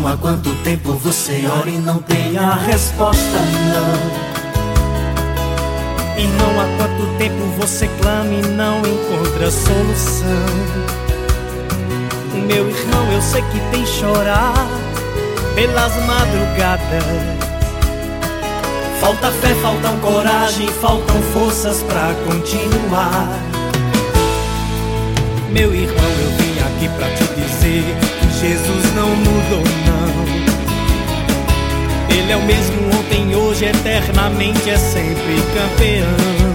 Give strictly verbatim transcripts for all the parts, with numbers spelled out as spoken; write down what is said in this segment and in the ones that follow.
Não há quanto tempo você ora e não tem a resposta, não. E não há quanto tempo você clama e não encontra solução. Meu irmão, eu sei que tem chorar pelas madrugadas. Falta fé, faltam coragem, faltam forças pra continuar. Meu irmão, eu vim aqui pra te dizer que Jesus não mudou, não. Ele é o mesmo ontem, hoje, eternamente, é sempre campeão.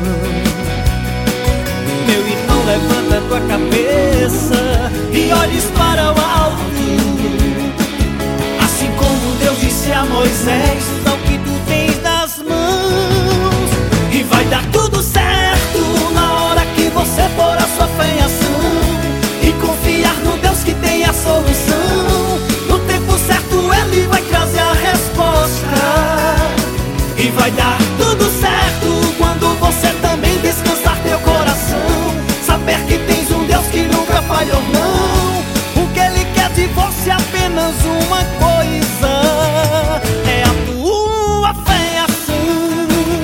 Meu irmão, levanta tua cabeça e olhes para o alto. Assim como Deus disse a Moisés, dá o que tu tens nas mãos e vai dar tudo certo na hora que você pôr a sua fé em ação e confiar no Deus que tem a solução. No tempo certo Ele vai trazer a resposta e vai dar tudo certo quando você também descansar teu coração, saber que tens um Deus que nunca falhou, não. O que Ele quer de você é apenas uma coisa, é a tua fé em ação.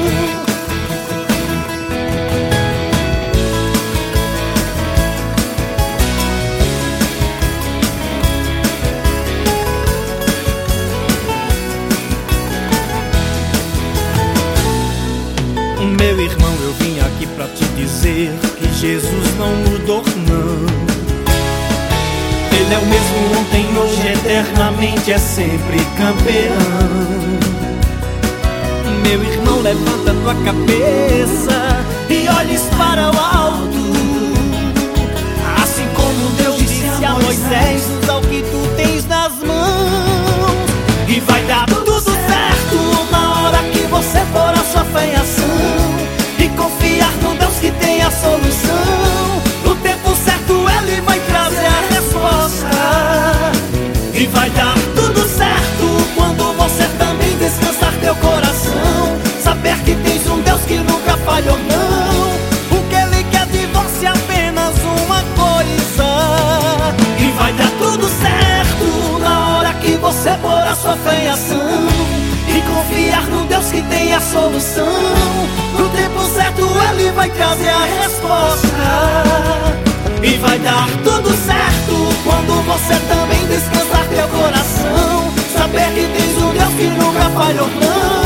Meu irmão, eu vim aqui pra te dizer que Jesus não mudou, não. Ele é o mesmo ontem, hoje, eternamente, é sempre campeão. Meu irmão, levanta tua cabeça e olhes para o alto. Assim como Deus disse a Moisés, usa o que tu tens nas mãos e vai dar tudo certo na hora que você pôr a sua fé em ação e confiar no Deus que tem a solução. No tempo certo Ele vai trazer a resposta e vai dar tudo certo quando você também descansar teu coração, saber que tens um Deus que nunca falhou, não. O que Ele quer de você é apenas uma coisa, e vai dar tudo certo na hora que você pôr a sua fé em ação e confiar no Deus que tem a solução. No tempo certo Ele vai trazer a resposta e vai dar tudo certo quando você também descansar teu coração, saber que tens um Deus que nunca falhou, não.